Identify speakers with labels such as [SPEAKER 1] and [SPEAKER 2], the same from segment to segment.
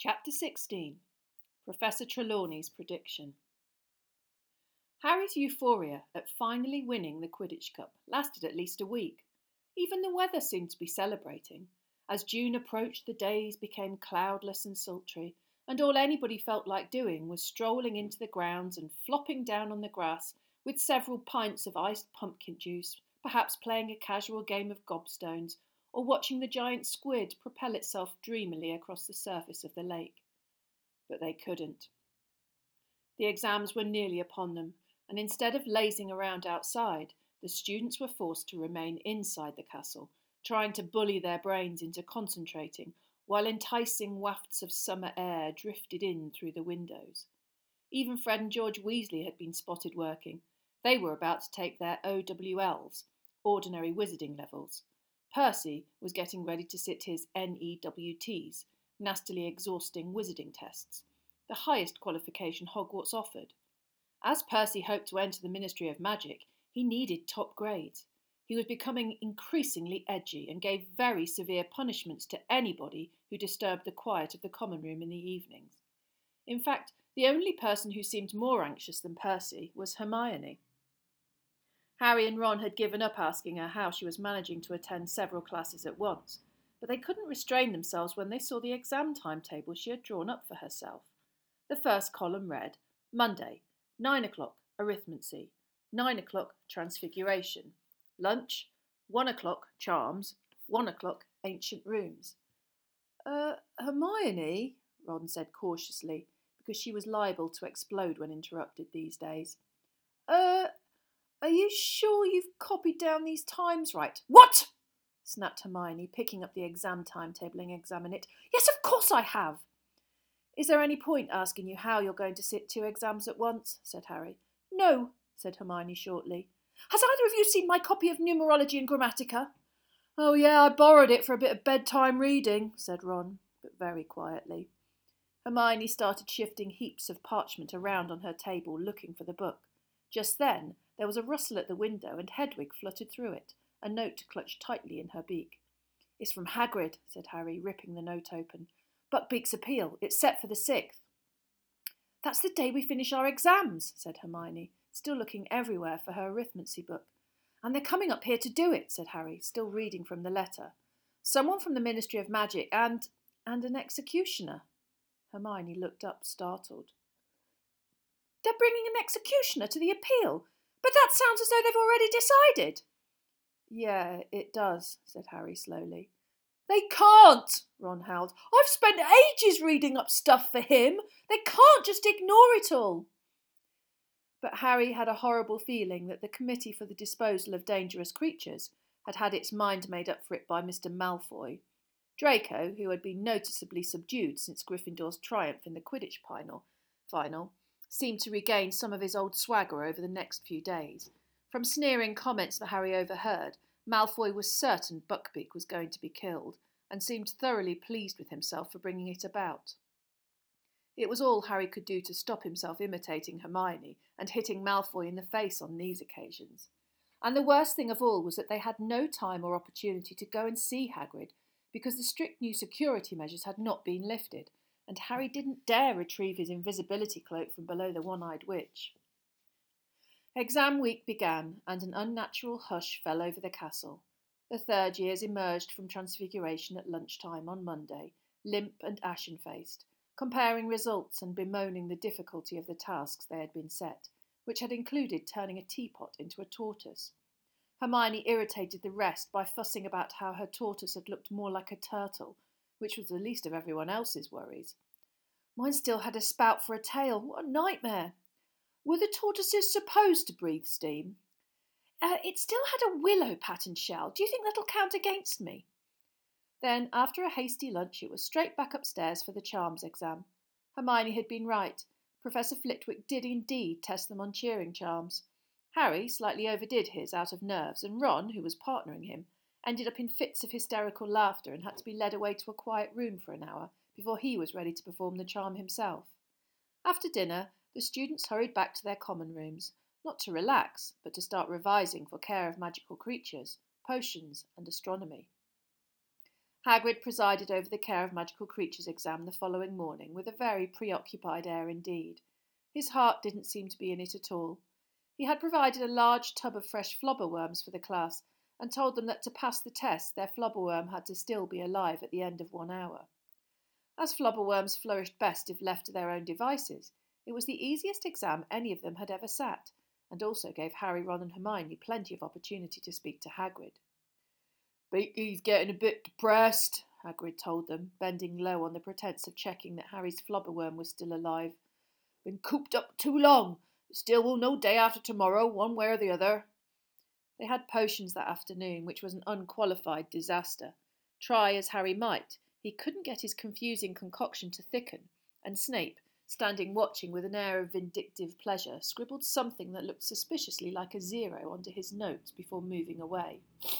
[SPEAKER 1] Chapter 16. Professor Trelawney's Prediction. Harry's euphoria at finally winning the Quidditch Cup lasted at least a week. Even the weather seemed to be celebrating. As June approached, the days became cloudless and sultry, and all anybody felt like doing was strolling into the grounds and flopping down on the grass with several pints of iced pumpkin juice, perhaps playing a casual game of gobstones, or watching the giant squid propel itself dreamily across the surface of the lake. But they couldn't. The exams were nearly upon them, and instead of lazing around outside, the students were forced to remain inside the castle, trying to bully their brains into concentrating while enticing wafts of summer air drifted in through the windows. Even Fred and George Weasley had been spotted working. They were about to take their OWLs, ordinary wizarding levels. Percy was getting ready to sit his NEWTs, nastily exhausting wizarding tests, the highest qualification Hogwarts offered. As Percy hoped to enter the Ministry of Magic, he needed top grades. He was becoming increasingly edgy and gave very severe punishments to anybody who disturbed the quiet of the common room in the evenings. In fact, the only person who seemed more anxious than Percy was Hermione. Harry and Ron had given up asking her how she was managing to attend several classes at once, but they couldn't restrain themselves when they saw the exam timetable she had drawn up for herself. The first column read, Monday, 9 o'clock, arithmancy, 9 o'clock, transfiguration, lunch, 1 o'clock, charms, 1 o'clock, ancient rooms. Hermione, Ron said cautiously, because she was liable to explode when interrupted these days. Are you sure you've copied down these times right? What? Snapped Hermione, picking up the exam timetable and examining it. Yes, of course I have. Is there any point asking you how you're going to sit 2 exams at once? Said Harry. No, said Hermione shortly. Has either of you seen my copy of Numerology and Grammatica? Oh, yeah, I borrowed it for a bit of bedtime reading, said Ron, but very quietly. Hermione started shifting heaps of parchment around on her table, looking for the book. Just then, there was a rustle at the window, and Hedwig fluttered through it, a note clutched tightly in her beak. It's from Hagrid, said Harry, ripping the note open. Buckbeak's appeal. It's set for the 6th. That's the day we finish our exams, said Hermione, still looking everywhere for her arithmancy book. And they're coming up here to do it, said Harry, still reading from the letter. Someone from the Ministry of Magic and an executioner. Hermione looked up, startled. They're bringing an executioner to the appeal, but that sounds as though they've already decided. Yeah, it does, said Harry slowly. They can't, Ron howled. I've spent ages reading up stuff for him. They can't just ignore it all. But Harry had a horrible feeling that the Committee for the Disposal of Dangerous Creatures had had its mind made up for it by Mr. Malfoy. Draco, who had been noticeably subdued since Gryffindor's triumph in the Quidditch final, seemed to regain some of his old swagger over the next few days. From sneering comments that Harry overheard, Malfoy was certain Buckbeak was going to be killed, and seemed thoroughly pleased with himself for bringing it about. It was all Harry could do to stop himself imitating Hermione and hitting Malfoy in the face on these occasions. And the worst thing of all was that they had no time or opportunity to go and see Hagrid, because the strict new security measures had not been lifted, and Harry didn't dare retrieve his invisibility cloak from below the one-eyed witch. Exam week began, and an unnatural hush fell over the castle. The third years emerged from Transfiguration at lunchtime on Monday, limp and ashen-faced, comparing results and bemoaning the difficulty of the tasks they had been set, which had included turning a teapot into a tortoise. Hermione irritated the rest by fussing about how her tortoise had looked more like a turtle, which was the least of everyone else's worries. Mine still had a spout for a tail. What a nightmare! Were the tortoises supposed to breathe steam? It still had a willow-patterned shell. Do you think that'll count against me? Then, after a hasty lunch, it was straight back upstairs for the charms exam. Hermione had been right. Professor Flitwick did indeed test them on cheering charms. Harry slightly overdid his out of nerves, and Ron, who was partnering him, ended up in fits of hysterical laughter and had to be led away to a quiet room for an hour before he was ready to perform the charm himself. After dinner, the students hurried back to their common rooms, not to relax, but to start revising for care of magical creatures, potions, and astronomy. Hagrid presided over the Care of Magical Creatures exam the following morning with a very preoccupied air indeed. His heart didn't seem to be in it at all. He had provided a large tub of fresh flobberworms for the class and told them that to pass the test their flobberworm had to still be alive at the end of 1 hour. As flobberworms flourished best if left to their own devices, it was the easiest exam any of them had ever sat, and also gave Harry, Ron and Hermione plenty of opportunity to speak to Hagrid. "Beaky's getting a bit depressed," Hagrid told them, bending low on the pretence of checking that Harry's flobberworm was still alive. "Been cooped up too long. Still will know day after tomorrow, one way or the other." They had potions that afternoon, which was an unqualified disaster. Try as Harry might, he couldn't get his confusing concoction to thicken, and Snape, standing watching with an air of vindictive pleasure, scribbled something that looked suspiciously like a 0 onto his notes before moving away.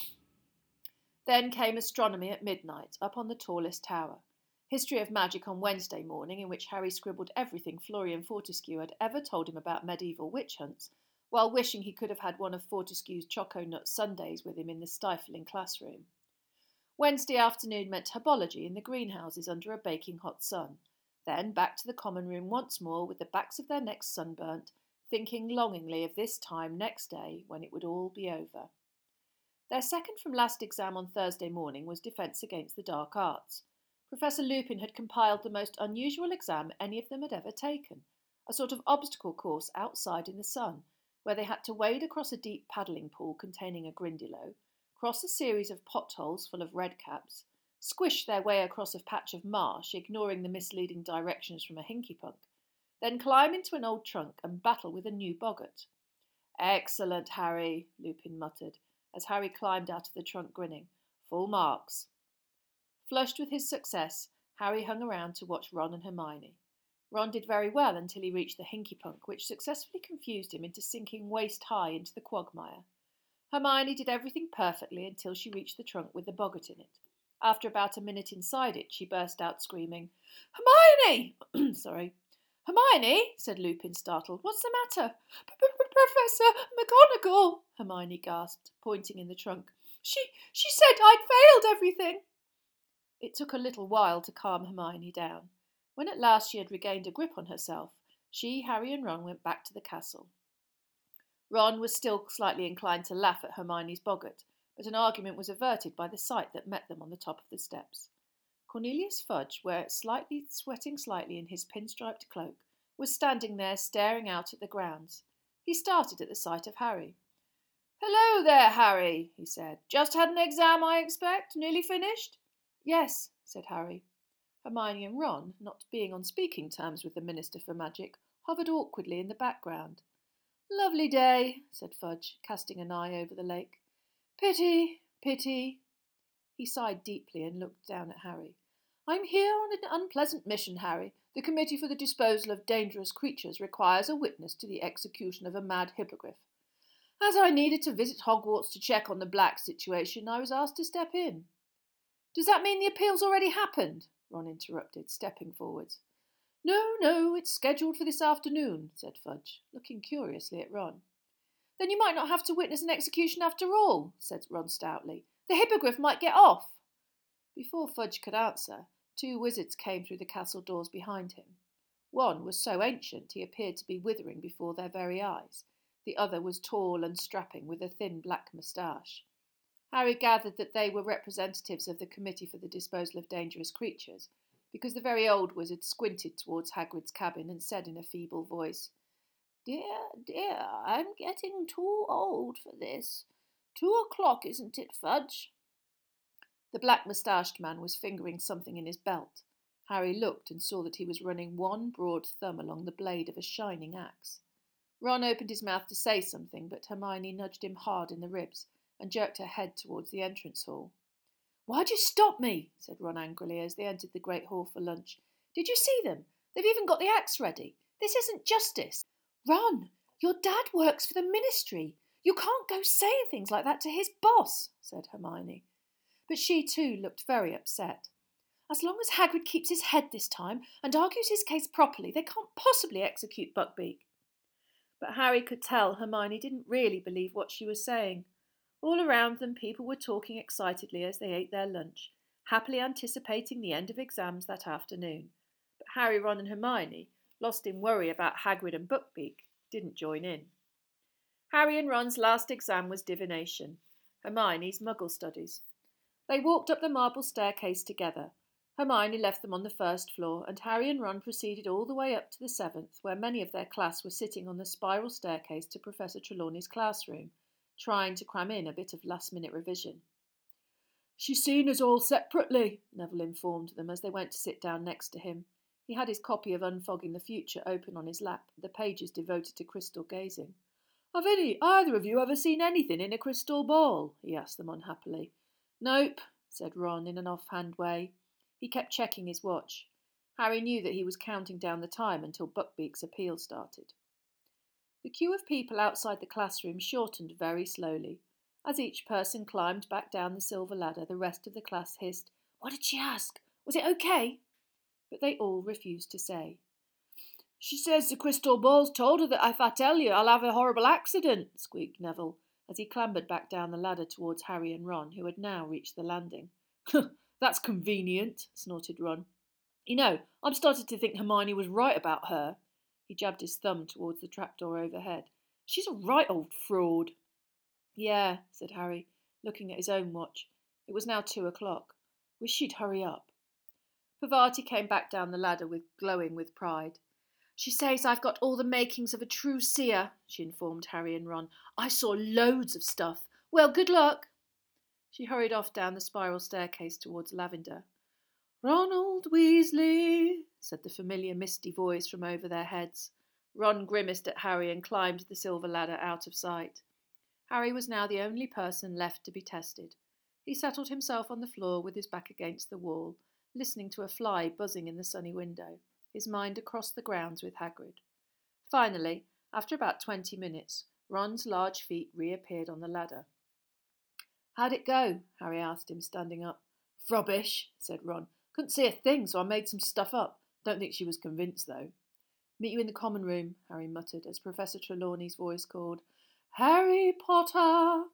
[SPEAKER 1] Then came astronomy at midnight, up on the tallest tower. History of Magic on Wednesday morning, in which Harry scribbled everything Florian Fortescue had ever told him about medieval witch hunts, while wishing he could have had one of Fortescue's choco nut sundaes with him in the stifling classroom. Wednesday afternoon meant herbology in the greenhouses under a baking hot sun. Then back to the common room once more with the backs of their necks sunburnt, thinking longingly of this time next day when it would all be over. Their second from last exam on Thursday morning was Defence Against the Dark Arts. Professor Lupin had compiled the most unusual exam any of them had ever taken, a sort of obstacle course outside in the sun, where they had to wade across a deep paddling pool containing a Grindylow, cross a series of potholes full of redcaps, squish their way across a patch of marsh, ignoring the misleading directions from a hinkypunk, then climb into an old trunk and battle with a new boggart. "Excellent, Harry," Lupin muttered, as Harry climbed out of the trunk grinning. "Full marks." Flushed with his success, Harry hung around to watch Ron and Hermione. Ron did very well until he reached the hinkypunk, which successfully confused him into sinking waist-high into the quagmire. Hermione did everything perfectly until she reached the trunk with the boggart in it. After about a minute inside it, she burst out screaming, "Hermione!" Sorry. "Hermione," said Lupin, startled. "What's the matter?" "Professor McGonagall," Hermione gasped, pointing in the trunk. She said I'd failed everything." It took a little while to calm Hermione down. When at last she had regained a grip on herself, she, Harry and Ron went back to the castle. Ron was still slightly inclined to laugh at Hermione's boggart, but an argument was averted by the sight that met them on the top of the steps. Cornelius Fudge, sweating slightly in his pinstriped cloak, was standing there staring out at the grounds. He started at the sight of Harry. "Hello there, Harry," he said. "Just had an exam, I expect. Nearly finished?" "Yes," said Harry. Hermione and Ron, not being on speaking terms with the Minister for Magic, hovered awkwardly in the background. "Lovely day," said Fudge, casting an eye over the lake. "Pity, pity." He sighed deeply and looked down at Harry. "I'm here on an unpleasant mission, Harry. The Committee for the Disposal of Dangerous Creatures requires a witness to the execution of a mad hippogriff. As I needed to visit Hogwarts to check on the Black situation, I was asked to step in." "Does that mean the appeal's already happened?" Ron interrupted, stepping forwards. No, it's scheduled for this afternoon," said Fudge, looking curiously at Ron. "Then you might not have to witness an execution after all," said Ron stoutly. "The hippogriff might get off." Before Fudge could answer, 2 wizards came through the castle doors behind him. One was so ancient he appeared to be withering before their very eyes. The other was tall and strapping, with a thin black moustache. Harry gathered that they were representatives of the Committee for the Disposal of Dangerous Creatures, because the very old wizard squinted towards Hagrid's cabin and said in a feeble voice, Dear, I'm getting too old for this. 2 o'clock, isn't it, Fudge?" The black-moustached man was fingering something in his belt. Harry looked and saw that he was running one broad thumb along the blade of a shining axe. Ron opened his mouth to say something, but Hermione nudged him hard in the ribs and jerked her head towards the entrance hall. "Why'd you stop me?" said Ron angrily as they entered the great hall for lunch. "Did you see them? They've even got the axe ready. This isn't justice." "Ron, your dad works for the ministry. You can't go saying things like that to his boss," said Hermione. But she too looked very upset. "As long as Hagrid keeps his head this time and argues his case properly, they can't possibly execute Buckbeak." But Harry could tell Hermione didn't really believe what she was saying. All around them people were talking excitedly as they ate their lunch. happily anticipating the end of exams that afternoon. But Harry, Ron and Hermione, lost in worry about Hagrid and Buckbeak, didn't join in. Harry and Ron's last exam was divination, Hermione's Muggle studies. They walked up the marble staircase together. Hermione left them on the first floor, and Harry and Ron proceeded all the way up to the seventh, where many of their class were sitting on the spiral staircase to Professor Trelawney's classroom, trying to cram in a bit of last-minute revision. "She's seen us all separately," Neville informed them as they went to sit down next to him. He had his copy of Unfogging the Future open on his lap, the pages devoted to crystal gazing. "Have either of you ever seen anything in a crystal ball?" he asked them unhappily. "Nope," said Ron in an offhand way. He kept checking his watch. Harry knew that he was counting down the time until Buckbeak's appeal started. The queue of people outside the classroom shortened very slowly. As each person climbed back down the silver ladder, the rest of the class hissed, "What did she ask? Was it okay?" But they all refused to say. "She says the crystal ball's told her that if I tell you, I'll have a horrible accident," squeaked Neville, as he clambered back down the ladder towards Harry and Ron, who had now reached the landing. "That's convenient," snorted Ron. "You know, I'm starting to think Hermione was right about her." He jabbed his thumb towards the trapdoor overhead. "She's a right old fraud." "Yeah," said Harry, looking at his own watch. It was now 2 o'clock. Wish she'd hurry up. Parvati came back down the ladder glowing with pride. "She says I've got all the makings of a true seer," she informed Harry and Ron. "I saw loads of stuff. Well, good luck." She hurried off down the spiral staircase towards Lavender. "Ronald Weasley," said the familiar misty voice from over their heads. Ron grimaced at Harry and climbed the silver ladder out of sight. Harry was now the only person left to be tested. He settled himself on the floor with his back against the wall, listening to a fly buzzing in the sunny window, his mind across the grounds with Hagrid. Finally, after about 20 minutes, Ron's large feet reappeared on the ladder. "How'd it go?" Harry asked him, standing up. "Rubbish," said Ron. "Couldn't see a thing, so I made some stuff up. Don't think she was convinced, though." "Meet you in the common room," Harry muttered, as Professor Trelawney's voice called, "Harry Potter!"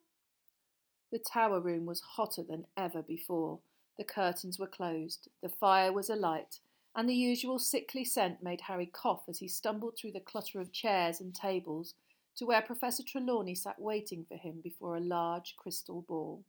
[SPEAKER 1] The tower room was hotter than ever before. The curtains were closed, the fire was alight, and the usual sickly scent made Harry cough as he stumbled through the clutter of chairs and tables to where Professor Trelawney sat waiting for him before a large crystal ball.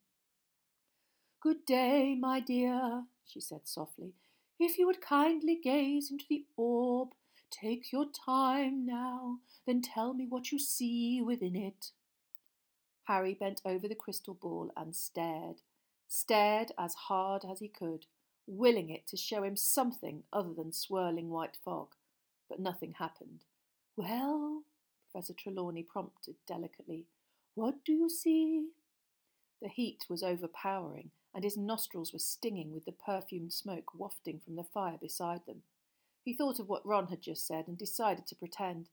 [SPEAKER 1] "Good day, my dear," she said softly. "If you would kindly gaze into the orb, take your time now, then tell me what you see within it." Harry bent over the crystal ball and stared as hard as he could, willing it to show him something other than swirling white fog. But nothing happened. "Well," Professor Trelawney prompted delicately, "what do you see?" The heat was overpowering, and his nostrils were stinging with the perfumed smoke wafting from the fire beside them. He thought of what Ron had just said and decided to pretend.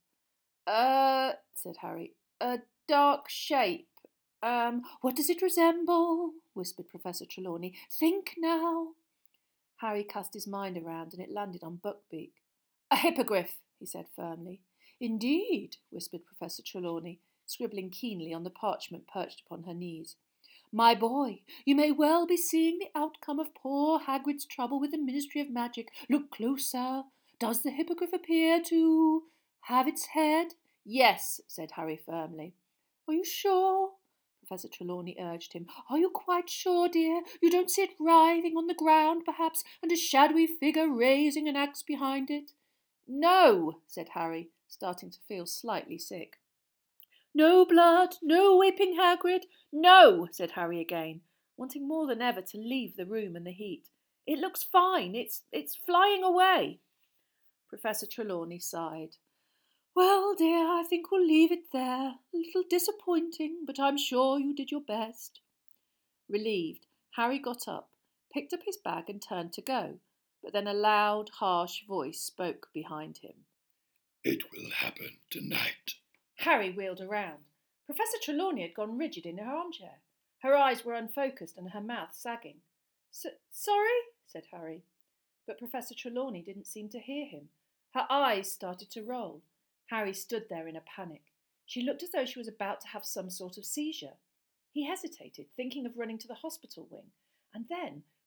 [SPEAKER 1] Said Harry. "A dark shape. What does it resemble?" whispered Professor Trelawney. "Think now." Harry cast his mind around, and it landed on Buckbeak. "A hippogriff," he said firmly. "Indeed," whispered Professor Trelawney, scribbling keenly on the parchment perched upon her knees. "My boy, you may well be seeing the outcome of poor Hagrid's trouble with the Ministry of Magic. Look closer. Does the hippogriff appear to have its head?" "Yes," said Harry firmly. "Are you sure?" Professor Trelawney urged him. "Are you quite sure, dear? You don't see it writhing on the ground, perhaps, and a shadowy figure raising an axe behind it?" "No," said Harry, starting to feel slightly sick. "No blood, no whipping, Hagrid." "No," said Harry again, wanting more than ever to leave the room and the heat. "It looks fine. It's flying away." Professor Trelawney sighed. "Well, dear, I think we'll leave it there. A little disappointing, but I'm sure you did your best." Relieved, Harry got up, picked up his bag and turned to go, but then a loud, harsh voice spoke behind him.
[SPEAKER 2] "It will happen tonight."
[SPEAKER 1] Harry wheeled around. Professor Trelawney had gone rigid in her armchair. Her eyes were unfocused and her mouth sagging. "Sorry?" said Harry. But Professor Trelawney didn't seem to hear him. Her eyes started to roll. Harry stood there in a panic. She looked as though she was about to have some sort of seizure. He hesitated, thinking of running to the hospital wing, and then,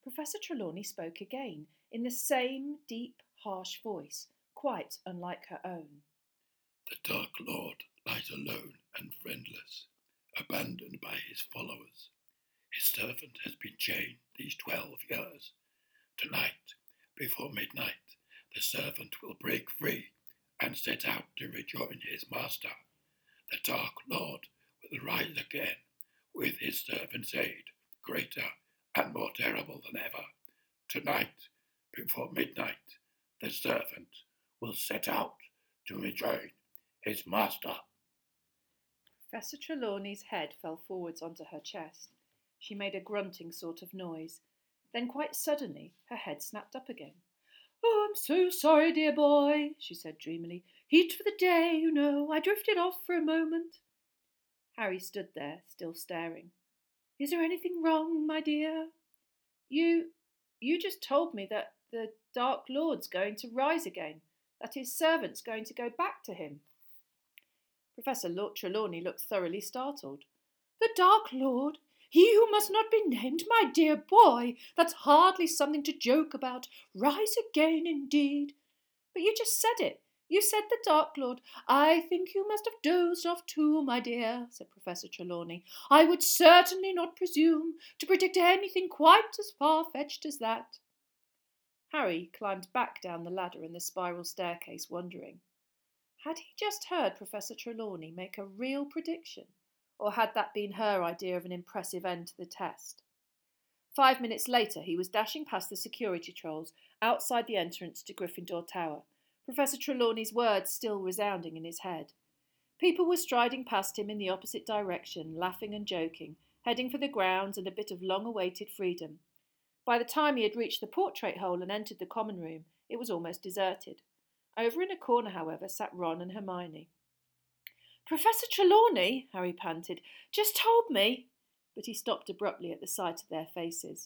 [SPEAKER 1] Professor Trelawney spoke again, in the same deep, harsh voice, quite unlike her own.
[SPEAKER 2] The Dark Lord lies alone and friendless, abandoned by his followers. His servant has been chained these 12 years. Tonight, before midnight, the servant will break free and set out to rejoin his master. The Dark Lord will rise again with his servant's aid, greater and more terrible than ever. Tonight, before midnight, the servant will set out to rejoin his master.
[SPEAKER 1] Professor Trelawney's head fell forwards onto her chest. She made a grunting sort of noise. Then quite suddenly her head snapped up again. "Oh, I'm so sorry, dear boy," she said dreamily. "Heat for the day, you know. I drifted off for a moment." Harry stood there, still staring. "Is there anything wrong, my dear?" You just told me that the Dark Lord's going to rise again, that his servant's going to go back to him." Professor Trelawney looked thoroughly startled. "The Dark Lord? He who must not be named, my dear boy? That's hardly something to joke about. Rise again, indeed." "But you just said it. You said the Dark Lord." "I think you must have dozed off too, my dear," said Professor Trelawney. "I would certainly not presume to predict anything quite as far-fetched as that." Harry climbed back down the ladder in the spiral staircase, wondering. Had he just heard Professor Trelawney make a real prediction, or had that been her idea of an impressive end to the test? 5 minutes later he was dashing past the security trolls outside the entrance to Gryffindor Tower, Professor Trelawney's words still resounding in his head. People were striding past him in the opposite direction, laughing and joking, heading for the grounds and a bit of long-awaited freedom. By the time he had reached the portrait hole and entered the common room, it was almost deserted. Over in a corner, however, sat Ron and Hermione. "Professor Trelawney," Harry panted, "just told me—" But he stopped abruptly at the sight of their faces.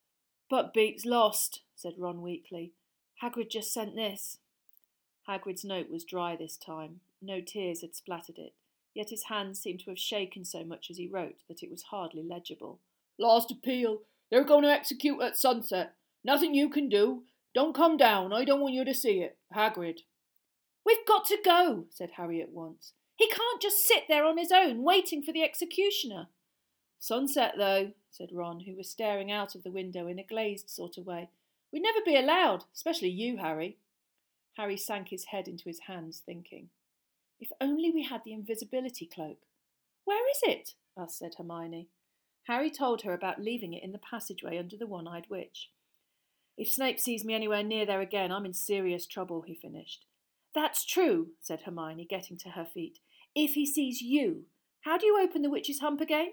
[SPEAKER 1] "But Beak's lost," said Ron weakly. "Hagrid just sent this." Hagrid's note was dry this time. No tears had splattered it, yet his hand seemed to have shaken so much as he wrote that it was hardly legible. "Last appeal. They're going to execute at sunset. Nothing you can do. Don't come down. I don't want you to see it. Hagrid." "We've got to go," said Harry at once. "He can't just sit there on his own, waiting for the executioner." "Sunset, though," said Ron, who was staring out of the window in a glazed sort of way. "We'd never be allowed, especially you, Harry." Harry sank his head into his hands, thinking. If only we had the invisibility cloak. "Where is it?" said Hermione. Harry told her about leaving it in the passageway under the one-eyed witch. "If Snape sees me anywhere near there again, I'm in serious trouble," he finished. "That's true," said Hermione, getting to her feet. "If he sees you, how do you open the witch's hump again?"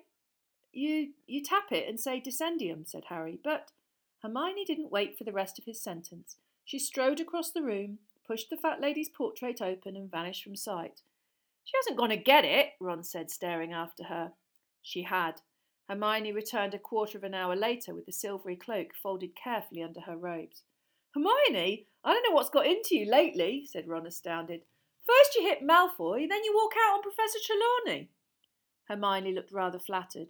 [SPEAKER 1] You tap it and say Descendium," said Harry, but Hermione didn't wait for the rest of his sentence. She strode across the room, pushed the fat lady's portrait open and vanished from sight. "She hasn't gone to get it," Ron said, staring after her. She had. Hermione returned a quarter of an hour later with the silvery cloak folded carefully under her robes. "Hermione, I don't know what's got into you lately," said Ron, astounded. "First you hit Malfoy, then you walk out on Professor Trelawney." Hermione looked rather flattered.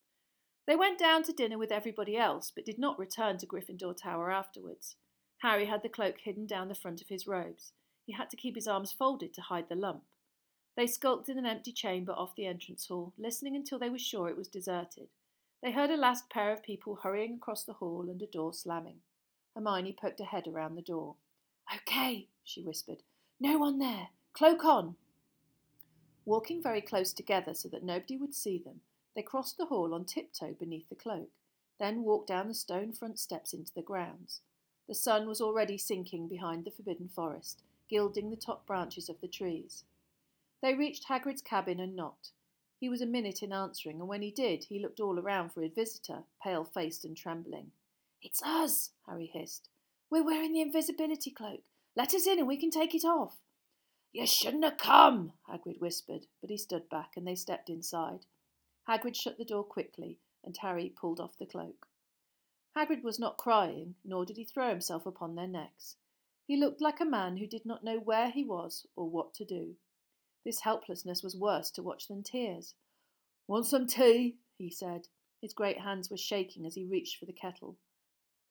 [SPEAKER 1] They went down to dinner with everybody else, but did not return to Gryffindor Tower afterwards. Harry had the cloak hidden down the front of his robes. He had to keep his arms folded to hide the lump. They skulked in an empty chamber off the entrance hall, listening until they were sure it was deserted. They heard a last pair of people hurrying across the hall and a door slamming. Hermione poked her head around the door. "Okay," she whispered. "No one there. Cloak on." Walking very close together so that nobody would see them, they crossed the hall on tiptoe beneath the cloak, then walked down the stone front steps into the grounds. The sun was already sinking behind the forbidden forest, gilding the top branches of the trees. They reached Hagrid's cabin and knocked. He was a minute in answering, and when he did, he looked all around for his visitor, pale-faced and trembling. "It's us," Harry hissed. "We're wearing the invisibility cloak. Let us in and we can take it off." "You shouldn't have come," Hagrid whispered, but he stood back and they stepped inside. Hagrid shut the door quickly and Harry pulled off the cloak. Hagrid was not crying, nor did he throw himself upon their necks. He looked like a man who did not know where he was or what to do. This helplessness was worse to watch than tears. "Want some tea?" he said. His great hands were shaking as he reached for the kettle.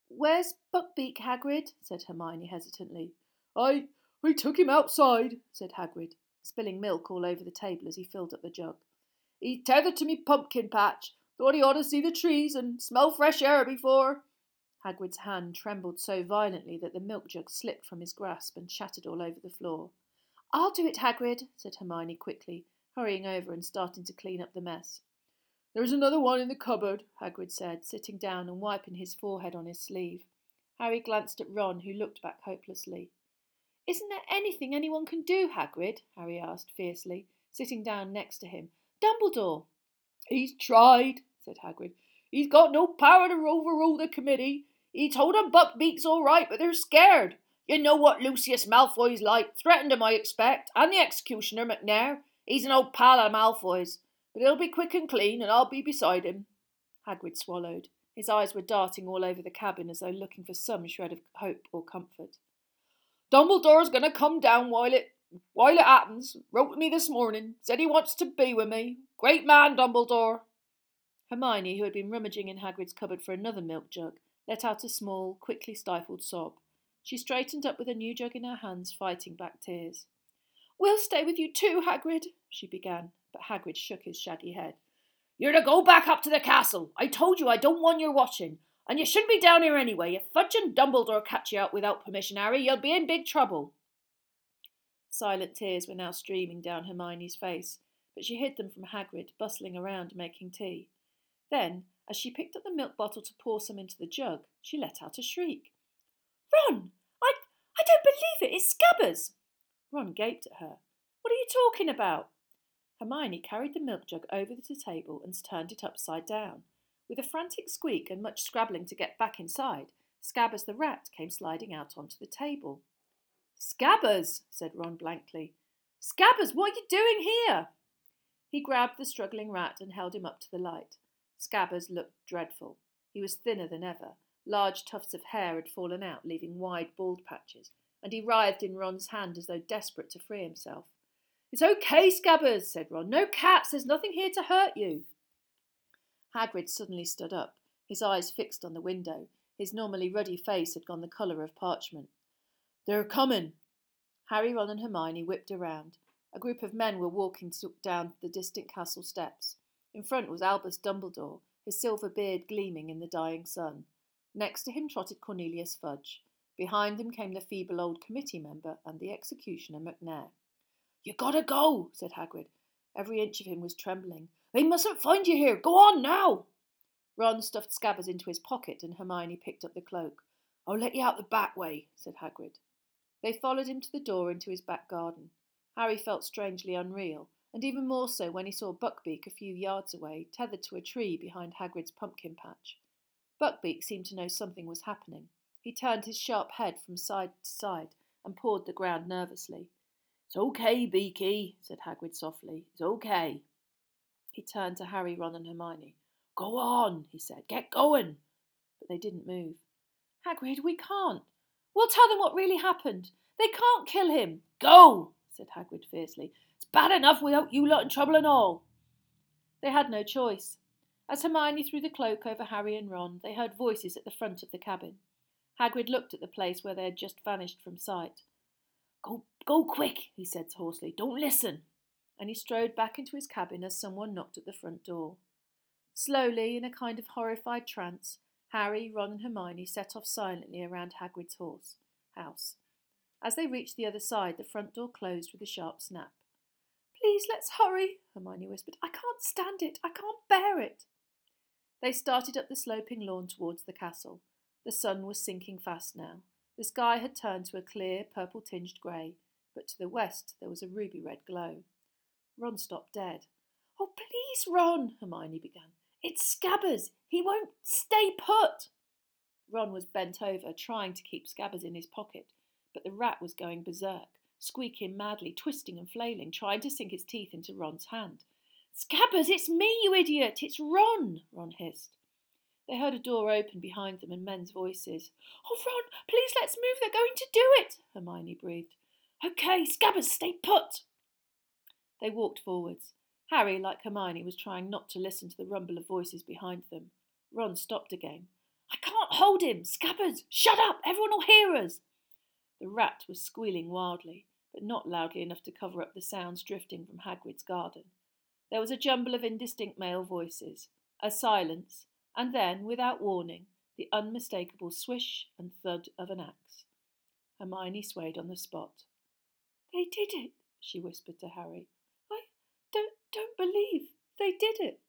[SPEAKER 1] Where's Buckbeak, Hagrid? Said Hermione hesitantly.
[SPEAKER 3] I took him outside,
[SPEAKER 1] said Hagrid, spilling milk all over the table as he filled up the jug.
[SPEAKER 3] He tethered to me pumpkin patch. Thought he ought to see the trees and smell fresh air before.
[SPEAKER 1] Hagrid's hand trembled so violently that the milk jug slipped from his grasp and shattered all over the floor. I'll do it, Hagrid, said Hermione quickly, hurrying over and starting to clean up the mess.
[SPEAKER 3] There's another one in the cupboard,
[SPEAKER 1] Hagrid said, sitting down and wiping his forehead on his sleeve. Harry glanced at Ron, who looked back hopelessly. Isn't there anything anyone can do, Hagrid? Harry asked fiercely, sitting down next to him. Dumbledore!
[SPEAKER 3] He's tried, said Hagrid. He's got no power to overrule the committee. He told 'em Buckbeak's all right, but they're scared. You know what Lucius Malfoy's like. Threatened him, I expect. And the executioner, McNair. He's an old pal of Malfoy's. But he'll be quick and clean, and I'll be beside him.
[SPEAKER 1] Hagrid swallowed. His eyes were darting all over the cabin as though looking for some shred of hope or comfort.
[SPEAKER 3] Dumbledore's going to come down while it happens. Wrote me this morning. Said he wants to be with me. Great man, Dumbledore.
[SPEAKER 1] Hermione, who had been rummaging in Hagrid's cupboard for another milk jug, let out a small, quickly stifled sob. She straightened up with a new jug in her hands, fighting back tears. We'll stay with you too, Hagrid, she began, but Hagrid shook his shaggy head.
[SPEAKER 3] You're to go back up to the castle. I told you I don't want your watching. And you shouldn't be down here anyway. If Fudge and Dumbledore catch you out without permission, Harry, you'll be in big trouble.
[SPEAKER 1] Silent tears were now streaming down Hermione's face, but she hid them from Hagrid, bustling around making tea. Then, as she picked up the milk bottle to pour some into the jug, she let out a shriek. Ron! I don't believe it! It's Scabbers! Ron gaped at her. What are you talking about? Hermione carried the milk jug over to the table and turned it upside down. With a frantic squeak and much scrabbling to get back inside, Scabbers the rat came sliding out onto the table. Scabbers, said Ron blankly. Scabbers, what are you doing here? He grabbed the struggling rat and held him up to the light. Scabbers looked dreadful. He was thinner than ever. Large tufts of hair had fallen out, leaving wide bald patches, and he writhed in Ron's hand as though desperate to free himself. It's okay, Scabbers, said Ron. No cats, there's nothing here to hurt you. Hagrid suddenly stood up, his eyes fixed on the window. His normally ruddy face had gone the colour of parchment. They're coming. Harry, Ron and Hermione whipped around. A group of men were walking down the distant castle steps. In front was Albus Dumbledore, his silver beard gleaming in the dying sun. Next to him trotted Cornelius Fudge. Behind them came the feeble old committee member and the executioner McNair. You gotta go, said Hagrid. Every inch of him was trembling. They mustn't find you here. Go on now. Ron stuffed Scabbers into his pocket and Hermione picked up the cloak. I'll let you out the back way, said Hagrid. They followed him to the door into his back garden. Harry felt strangely unreal, and even more so when he saw Buckbeak a few yards away, tethered to a tree behind Hagrid's pumpkin patch. Buckbeak seemed to know something was happening. He turned his sharp head from side to side and pawed the ground nervously. It's okay, Beaky, said Hagrid softly. It's okay. He turned to Harry, Ron and Hermione. Go on, he said. Get going. But they didn't move. Hagrid, we can't. We'll tell them what really happened. They can't kill him. Go, said Hagrid fiercely. It's bad enough without you lot in trouble and all. They had no choice. As Hermione threw the cloak over Harry and Ron, they heard voices at the front of the cabin. Hagrid looked at the place where they had just vanished from sight. Go quick, he said hoarsely. Don't listen. And he strode back into his cabin as someone knocked at the front door. Slowly, in a kind of horrified trance, Harry, Ron and Hermione set off silently around Hagrid's house. As they reached the other side, the front door closed with a sharp snap. Please, let's hurry, Hermione whispered. I can't stand it. I can't bear it. They started up the sloping lawn towards the castle. The sun was sinking fast now. The sky had turned to a clear, purple-tinged grey, but to the west there was a ruby-red glow. Ron stopped dead. Oh, please, Ron, Hermione began. It's Scabbers. He won't stay put. Ron was bent over, trying to keep Scabbers in his pocket, but the rat was going berserk, squeaking madly, twisting and flailing, trying to sink his teeth into Ron's hand. Scabbers, it's me, you idiot! It's Ron, Ron hissed. They heard a door open behind them and men's voices. Oh, Ron, please let's move. They're going to do it, Hermione breathed. Okay, Scabbers, stay put. They walked forwards. Harry, like Hermione, was trying not to listen to the rumble of voices behind them. Ron stopped again.
[SPEAKER 3] I can't hold him! Scabbers! Shut up! Everyone will hear us! The rat was squealing wildly, but not loudly enough to cover up the sounds drifting from Hagrid's garden. There was a jumble of indistinct male voices, a silence, and then, without warning, the unmistakable swish and thud of an axe. Hermione swayed on the spot. "They did it," she whispered to Harry. "I don't believe they did it."